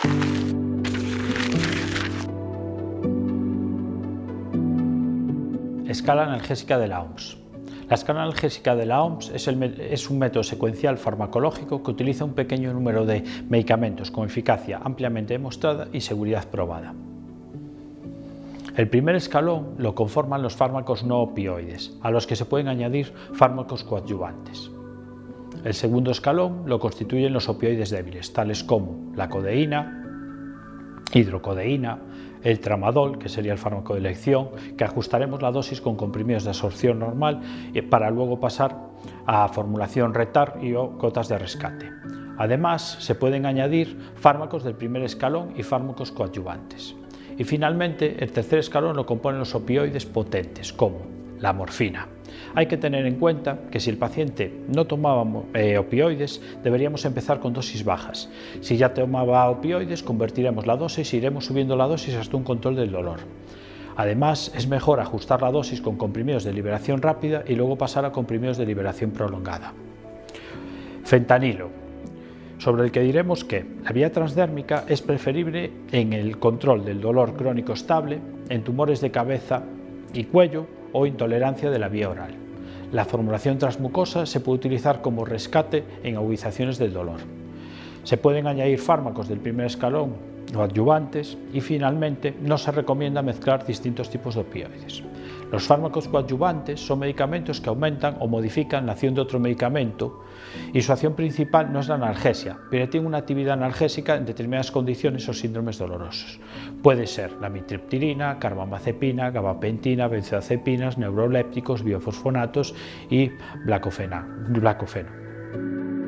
Escala analgésica de la OMS. La escala analgésica de la OMS es un método secuencial farmacológico que utiliza un pequeño número de medicamentos con eficacia ampliamente demostrada y seguridad probada. El primer escalón lo conforman los fármacos no opioides, a los que se pueden añadir fármacos coadyuvantes. El segundo escalón lo constituyen los opioides débiles, tales como la codeína, hidrocodeína, el tramadol, que sería el fármaco de elección, que ajustaremos la dosis con comprimidos de absorción normal para luego pasar a formulación retar y o gotas de rescate. Además, se pueden añadir fármacos del primer escalón y fármacos coadyuvantes. Y finalmente, el tercer escalón lo componen los opioides potentes, como la morfina. Hay que tener en cuenta que si el paciente no tomaba opioides, deberíamos empezar con dosis bajas. Si ya tomaba opioides, convertiremos la dosis e iremos subiendo la dosis hasta un control del dolor. Además, es mejor ajustar la dosis con comprimidos de liberación rápida y luego pasar a comprimidos de liberación prolongada. Fentanilo, sobre el que diremos que la vía transdérmica es preferible en el control del dolor crónico estable, en tumores de cabeza y cuello o intolerancia de la vía oral. La formulación transmucosa se puede utilizar como rescate en agudizaciones del dolor. Se pueden añadir fármacos del primer escalón o adyuvantes y finalmente no se recomienda mezclar distintos tipos de opioides. Los fármacos coadyuvantes son medicamentos que aumentan o modifican la acción de otro medicamento y su acción principal no es la analgesia, pero tiene una actividad analgésica en determinadas condiciones o síndromes dolorosos. Puede ser la amitriptilina, carbamazepina, gabapentina, benzodiazepinas, neurolépticos, biofosfonatos y baclofeno.